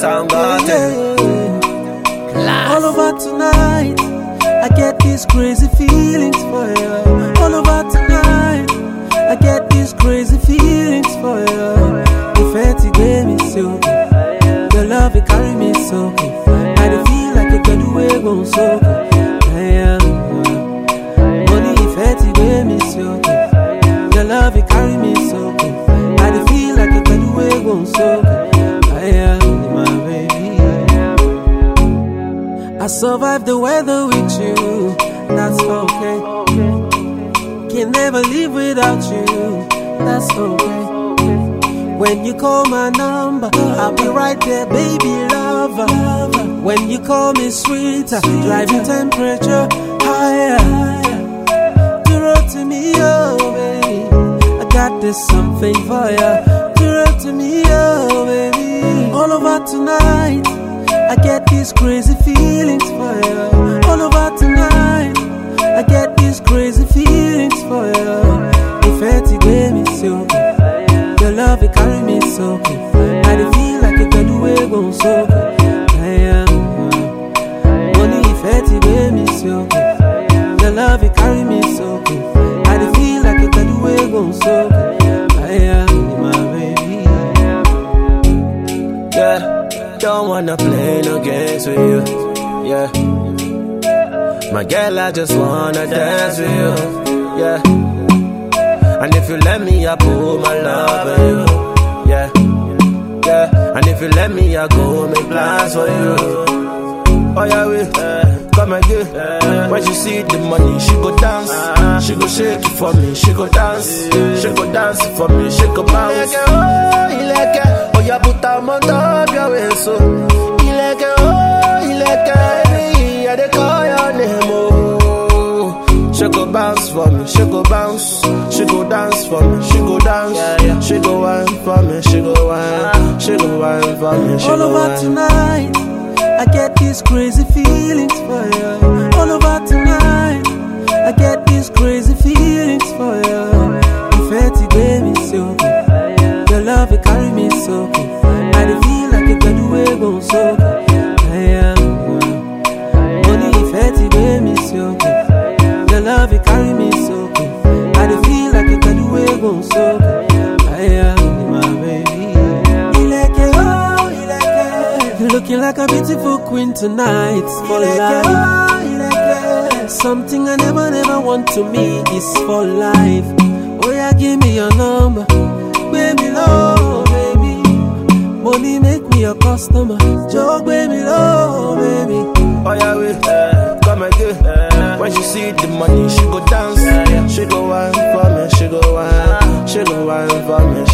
sound got it. All over tonight, I get these crazy feelings for you. All over tonight, I get these crazy feelings for you. If it gave me so good, your love it carry me so good. I dey feel like a good way going so good. I am money. If it gave me so good, your love it carry me so good. I dey feel like a good way going so good. I am my baby. I survived the weather with you, that's okay. Can never live without you, that's okay. When you call my number, I'll be right there, baby lover. When you call me sweeter, driving temperature higher. Do it to me, oh baby, I got this something for ya. Do it to me, oh baby. All over tonight, I get these crazy feelings for you. All over tonight, I get these crazy feelings for you. If it gave me so good, your love it carry me so good. I dey feel like a good way going so good. I am money. If it gave me so good, your love it carry me so good. I dey feel like a good way going so good. I am my baby. Yeah. Don't wanna play no games with you, yeah. My girl, I just wanna dance with you, yeah. And if you let me, I put my love in you, yeah, yeah. And if you let me, I go make plans for you. Oh yeah, we come again. When she see the money, she go dance. She go shake it for me, she go dance. She go dance for me, she go bounce. Oh yeah, put her on top your waist, so he like it, yeah, they call your name, oh. She go bounce for me, she go bounce. She go dance for me, she go dance. Yeah. She go wine for me, she go wine. She go wine for me, she all go over wine. tonight, I get these crazy feelings for you. All over tonight, I get these crazy feelings for you. If it gave me so good, your love it carry me so good. I dey feel like a good way going so good. I am money. If it gave me so good, your love it carry me so good. I dey feel like a good way going so good. I am my baby. You're looking like a beautiful queen tonight. For life, something I never want to meet is for life. Oh yeah, give me your number, baby, low, baby. Money make me a customer, joke, baby, low, baby. Oh yeah, we come again. When she see the money, she go dance. She go wine for me, she go wine. She go wine for me.